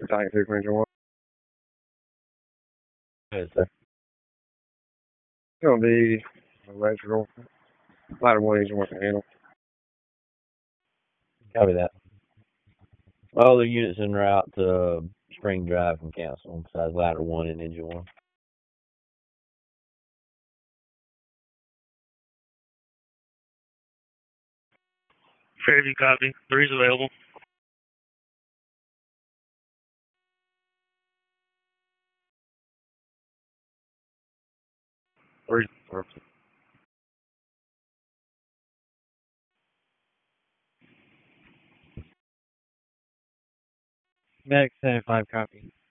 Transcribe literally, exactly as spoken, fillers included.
Titan two for engine one. Yes, sir. It's going to be electrical. Ladder one engine one can handle. Copy that. All the units en route to Spring Drive can cancel besides ladder one and engine one. Fairview copy. Three's available. Three's perfect. Medic seventy-five copy.